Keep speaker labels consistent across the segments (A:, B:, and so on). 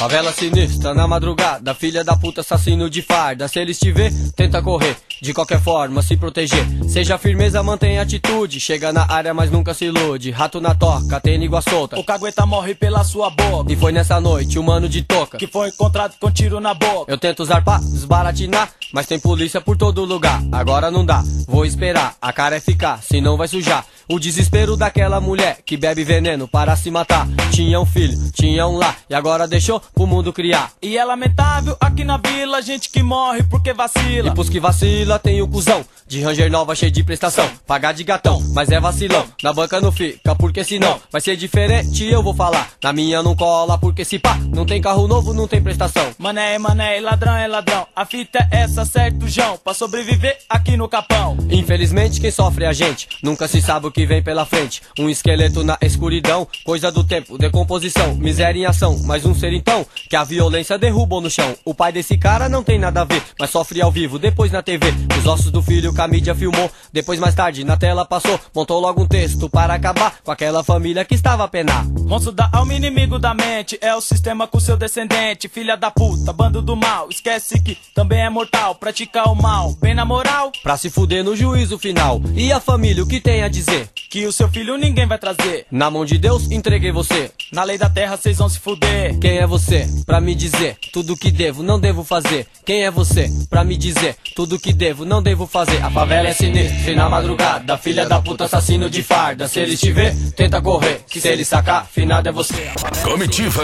A: Favela sinistra na madrugada, filha da puta, assassino de farda. Se eles te ver, tenta correr, de qualquer forma se proteger. Seja firmeza, mantenha atitude, chega na área mas nunca se ilude. Rato na toca, tem língua solta,
B: o cagueta morre pela sua boca.
A: E foi nessa noite o mano de toca
B: que foi encontrado com tiro na boca.
A: Eu tento zarpar, desbaratinar, mas tem polícia por todo lugar. Agora não dá, vou esperar, a cara é ficar, senão vai sujar. O desespero daquela mulher que bebe veneno para se matar. Tinha um filho, tinha um lar, e agora deixou pro mundo criar.
B: E é lamentável aqui na vila, gente que morre porque vacila.
A: E pros que vacila tem o cuzão de Ranger nova cheio de prestação, pagar de gatão, mas é vacilão. Na banca não fica, porque senão vai ser diferente, eu vou falar. Na minha não cola, porque se pá, não tem carro novo, não tem prestação.
B: Mané, ladrão é ladrão, a fita é essa, certo, João, pra sobreviver aqui no Capão.
A: Infelizmente quem sofre é a gente, nunca se sabe o que vem pela frente. Um esqueleto na escuridão, coisa do tempo, decomposição, miséria em ação. Mais um ser então, que a violência derrubou no chão. O pai desse cara não tem nada a ver, mas sofre ao vivo, depois na TV. Os ossos do filho que a mídia filmou, depois mais tarde na tela passou. Montou logo um texto para acabar com aquela família que estava a penar.
B: Monstro da alma, inimigo da mente, é o sistema com seu descendente. Filha da puta, bando do mal, esquece que também é mortal. Praticar o mal, bem na moral,
A: pra se fuder no juízo final. E a família, o que tem a dizer?
B: Que o seu filho ninguém vai trazer.
A: Na mão de Deus, entreguei você.
B: Na lei da terra, vocês vão se fuder.
A: Quem é você pra me dizer tudo que devo, não devo fazer? Quem é você pra me dizer tudo que devo, não devo fazer? A favela é sinistra e na madrugada, filha da puta, assassino de farda. Se eles te ver, tenta correr, que se eles sacar, finado é você.
C: Comitiva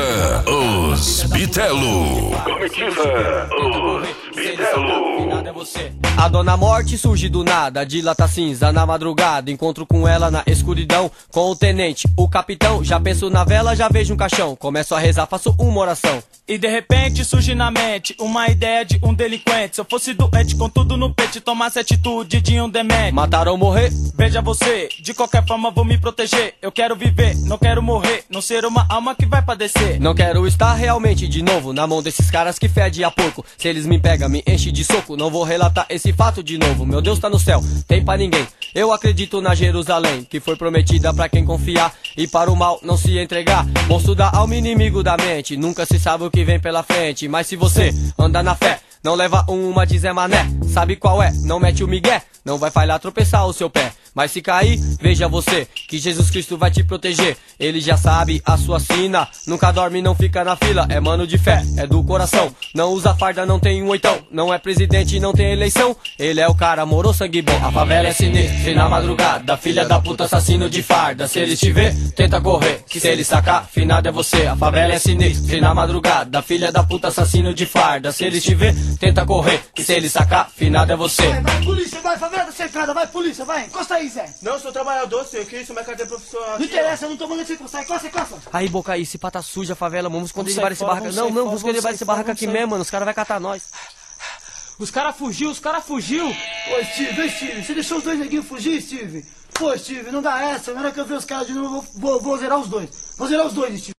C: Os Bitelo.
A: Comitiva Os Bitelo. A dona morte surge do nada, de lata cinza na madrugada. Encontro com ela na escuridão, com o tenente, o capitão. Já penso na vela, já vejo um caixão. Começo a rezar, faço uma oração.
B: E de repente surge na mente uma ideia de um delinquente. Se eu fosse doente com tudo no peito, tomasse atitude de um demente.
A: Matar ou morrer?
B: Veja você, de qualquer forma vou me proteger. Eu quero viver, não quero morrer, não ser uma alma que vai padecer.
A: Não quero estar realmente de novo na mão desses caras que fede a porco. Se eles me pegam, me enchem de soco, não vou relatar esse fato de novo. Meu Deus tá no céu, tem pra ninguém. Eu acredito na Jerusalém, que foi prometida pra quem confiar e para o mal não se entregar. Monstro da alma, inimigo da mente, nunca se sabe o que vem pela frente. Mas se você anda na fé, não leva uma de Zé Mané. Sabe qual é? Não mete o migué, não vai falhar tropeçar o seu pé. Mas se cair, veja você, que Jesus Cristo vai te proteger. Ele já sabe a sua sina, nunca dorme, não fica na fila. É mano de fé, é do coração, não usa farda, não tem um oitão. Não é presidente, não tem eleição, ele é o cara, morou sangue bom. A favela é sinistra e na madrugada, filha da puta, assassino de farda. Se eles te ver, tenta correr, que se eles sacar, finado é você. A favela é sinistra e na madrugada, filha da puta, assassino de farda. Se eles te ver, tenta correr, que se eles sacar, finado é você.
D: Vai polícia, vai, favela cercada, vai polícia, vai, encosta aí, Zé.
E: Não, eu sou trabalhador, senhor, que isso, minha carteira profissional.
D: Não interessa, eu não tô mandando você encostar, encosta.
A: Aí, Boca, aí, se pata suja a favela, vamos esconder debaixo desse barraca. Não, vamos esconder debaixo desse barraca aqui mesmo, mano, os caras vão catar nós.
B: Os caras fugiu.
D: Ô, Steve, você deixou os dois neguinhos fugir, Steve? Pô, Steve, não dá essa, na hora que eu ver os caras de novo, vou zerar os dois. Vou zerar os dois, Steve.